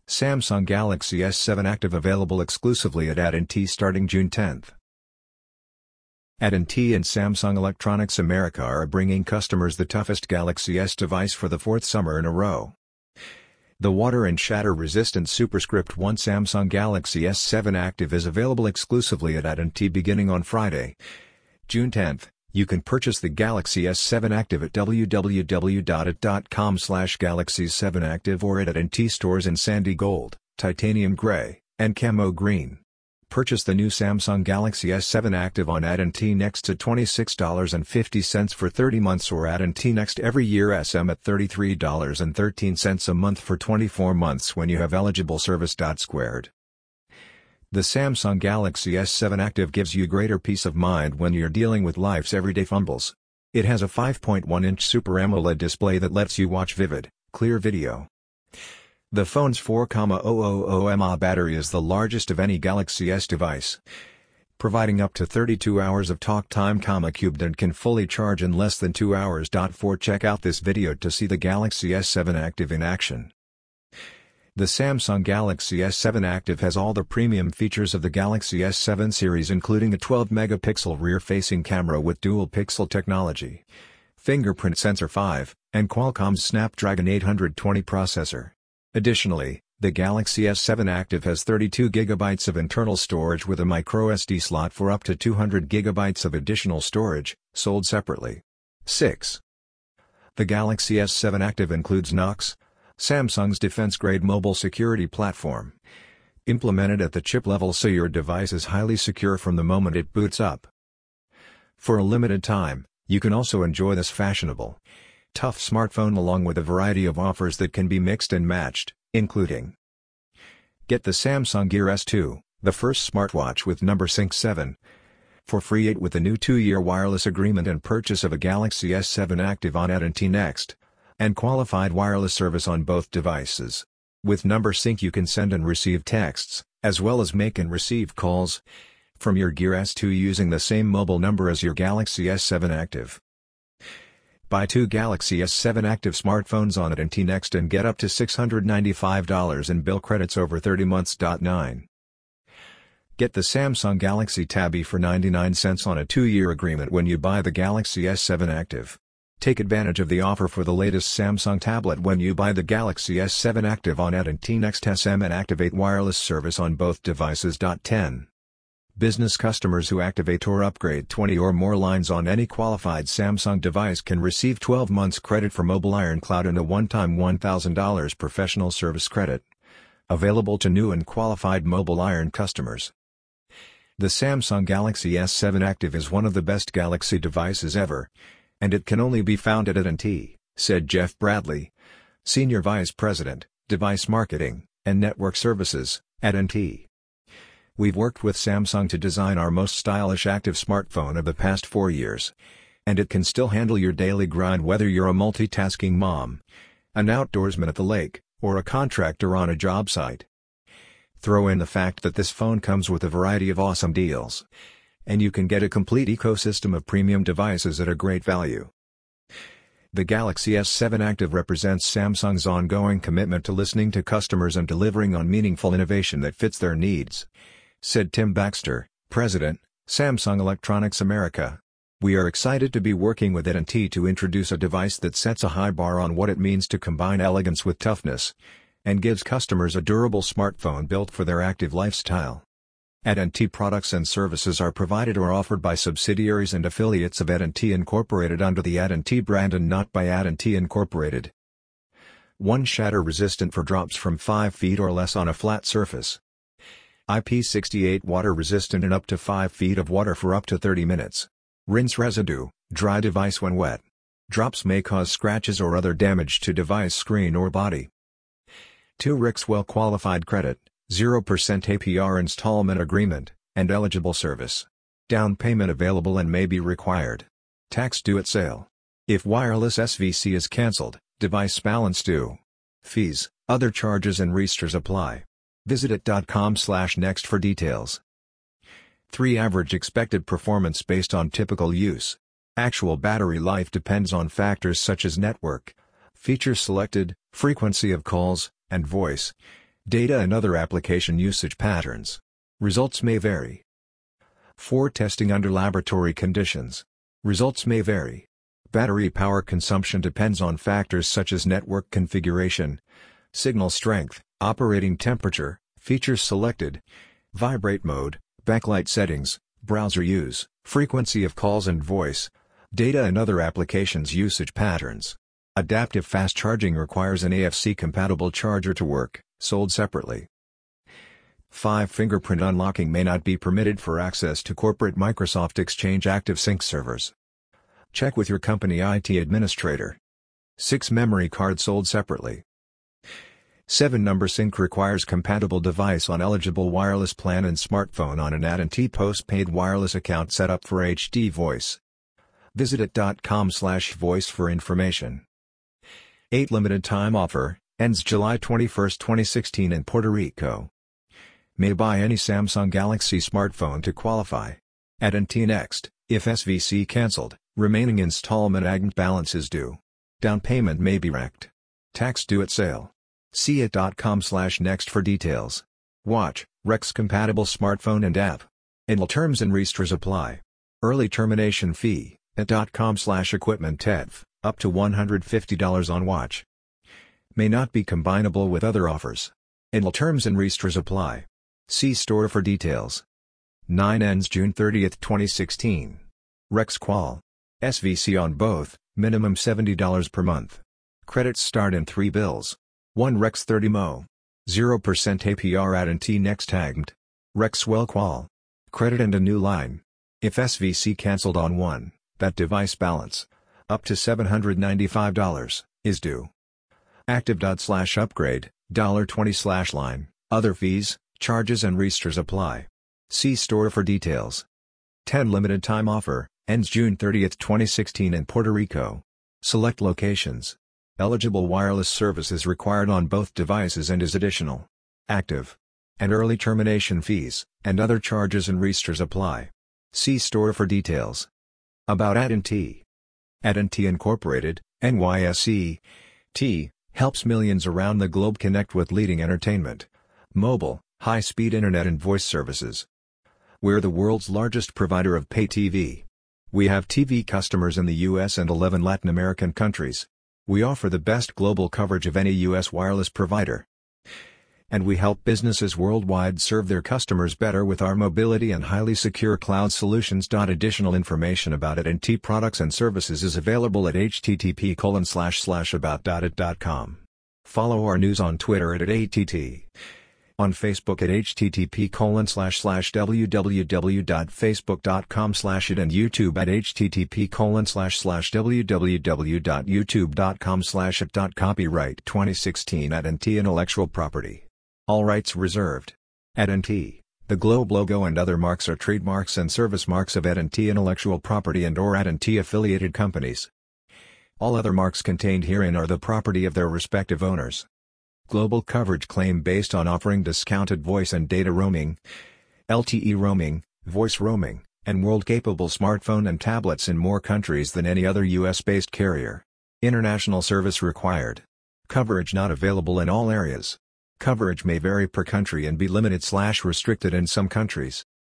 Samsung Galaxy S7 Active available exclusively at AT&T starting June 10. AT&T and Samsung Electronics America are bringing customers the toughest Galaxy S device for the fourth summer in a row. The water and shatter-resistant Superscript 1 Samsung Galaxy S7 Active is available exclusively at AT&T beginning on Friday, June 10. You can purchase the Galaxy S7 Active at www.it.com/Galaxy7Active or at AT&T stores in Sandy Gold, Titanium Gray, and Camo Green. Purchase the new Samsung Galaxy S7 Active on AT&T Next at $26.50 for 30 months or AT&T Next Every Year SM at $33.13 a month for 24 months when you have eligible service. Squared. The Samsung Galaxy S7 Active gives you greater peace of mind when you're dealing with life's everyday fumbles. It has a 5.1-inch Super AMOLED display that lets you watch vivid, clear video. The phone's 4,000 mAh battery is the largest of any Galaxy S device, providing up to 32 hours of talk time, cubed, and can fully charge in less than 2 hours. Check out this video to see the Galaxy S7 Active in action. The Samsung Galaxy S7 Active has all the premium features of the Galaxy S7 series, including a 12-megapixel rear-facing camera with dual-pixel technology, fingerprint sensor 5, and Qualcomm's Snapdragon 820 processor. Additionally, the Galaxy S7 Active has 32 GB of internal storage with a microSD slot for up to 200 GB of additional storage, sold separately. 6. The Galaxy S7 Active includes Knox, Samsung's defense-grade mobile security platform, implemented at the chip level so your device is highly secure from the moment it boots up. For a limited time, you can also enjoy this fashionable, tough smartphone along with a variety of offers that can be mixed and matched, including: get the Samsung Gear S2, the first smartwatch with number Sync 7, for free, 8 with a new 2-year wireless agreement and purchase of a Galaxy S7 Active on AT&T Next, and qualified wireless service on both devices. With Number Sync you can send and receive texts, as well as make and receive calls, from your Gear S2 using the same mobile number as your Galaxy S7 Active. Buy 2 Galaxy S7 Active smartphones on AT&T Next and get up to $695 in bill credits over 30 months. 9. Get the Samsung Galaxy Tab E for 99 cents on a 2-year agreement when you buy the Galaxy S7 Active. Take advantage of the offer for the latest Samsung tablet when you buy the Galaxy S7 Active on AT&T Next SM and activate wireless service on both devices. 10. Business customers who activate or upgrade 20 or more lines on any qualified Samsung device can receive 12 months credit for Mobile Ironcloud and a one-time $1,000 professional service credit. Available to new and qualified Mobile Iron customers. The Samsung Galaxy S7 Active is one of the best Galaxy devices ever, and it can only be found at AT&T, said Jeff Bradley, Senior Vice President, Device Marketing, and Network Services, at AT&T. We've worked with Samsung to design our most stylish active smartphone of the past 4 years. And it can still handle your daily grind whether you're a multitasking mom, an outdoorsman at the lake, or a contractor on a job site. Throw in the fact that this phone comes with a variety of awesome deals, and you can get a complete ecosystem of premium devices at a great value. The Galaxy S7 Active represents Samsung's ongoing commitment to listening to customers and delivering on meaningful innovation that fits their needs, said Tim Baxter, President, Samsung Electronics America. We are excited to be working with AT&T to introduce a device that sets a high bar on what it means to combine elegance with toughness, and gives customers a durable smartphone built for their active lifestyle. AT&T products and services are provided or offered by subsidiaries and affiliates of AT&T Incorporated under the AT&T brand and not by AT&T Incorporated. 1 shatter resistant for drops from 5 feet or less on a flat surface. IP68 water resistant in up to 5 feet of water for up to 30 minutes. Rinse residue, dry device when wet. Drops may cause scratches or other damage to device screen or body. 2 RICS well-qualified credit, 0% APR installment agreement, and eligible service. Down payment available and may be required. Tax due at sale. If wireless SVC is cancelled, device balance due. Fees, other charges and registers apply. Visit it.com/next for details. 3 Average expected performance based on typical use. Actual battery life depends on factors such as network, features selected, frequency of calls, and voice, Data and other application usage patterns. Results may vary. 4. Testing under laboratory conditions. Results may vary. Battery power consumption depends on factors such as network configuration, signal strength, operating temperature, features selected, vibrate mode, backlight settings, browser use, frequency of calls and voice. Data and other applications usage patterns. Adaptive fast charging requires an AFC-compatible charger to work, sold separately. 5. Fingerprint unlocking may not be permitted for access to corporate Microsoft Exchange ActiveSync servers. Check with your company IT administrator. 6. Memory card sold separately. 7. Number sync requires compatible device on eligible wireless plan and smartphone on an AT&T postpaid wireless account set up for HD voice. Visit it.com/voice for information. 8. Limited time offer, ends July 21, 2016 in Puerto Rico. May buy any Samsung Galaxy smartphone to qualify. AT&T Next, if SVC cancelled, remaining installment agent balance is due. Down payment may be wrecked. Tax due at sale. See it.com/next for details. Watch, Rex compatible smartphone and app. Intel terms and restrictions apply. Early termination fee, it.com/equipment-ev, up to $150 on watch. May not be combinable with other offers. Intel terms and restrictions apply. See store for details. 9. Ends June 30, 2016. Rex Qual. SVC on both, minimum $70 per month. Credits start in 3 bills. 1 Rex 30 Mo. 0% APR AT&T Next tagged. Rex Well Qual. Credit and a new line. If SVC cancelled on one, that device balance, up to $795, is due. Active./upgrade, $20/line, other fees, charges and restrictions apply. See store for details. 10. Limited time offer, ends June 30, 2016 in Puerto Rico. Select locations. Eligible wireless service is required on both devices and is additional. Active. And early termination fees, and other charges and restrictions apply. See store for details. About AT&T. AT&T Incorporated, NYSE, T, helps millions around the globe connect with leading entertainment, mobile, high-speed internet and voice services. We're the world's largest provider of pay TV. We have TV customers in the US and 11 Latin American countries. We offer the best global coverage of any US wireless provider. And we help businesses worldwide serve their customers better with our mobility and highly secure cloud solutions. Additional information about AT&T products and services is available at http://about.it.com. Follow our news on Twitter at @ATT. On Facebook at http://www.facebook.com/it and YouTube at http://www.youtube.com/it. Copyright 2016 AT&T Intellectual Property. All rights reserved. AT&T, the globe logo and other marks are trademarks and service marks of AT&T Intellectual Property and/or AT&T affiliated companies. All other marks contained herein are the property of their respective owners. Global coverage claim based on offering discounted voice and data roaming, LTE roaming, voice roaming, and world-capable smartphone and tablets in more countries than any other US-based carrier. International service required. Coverage not available in all areas. Coverage may vary per country and be limited/restricted in some countries.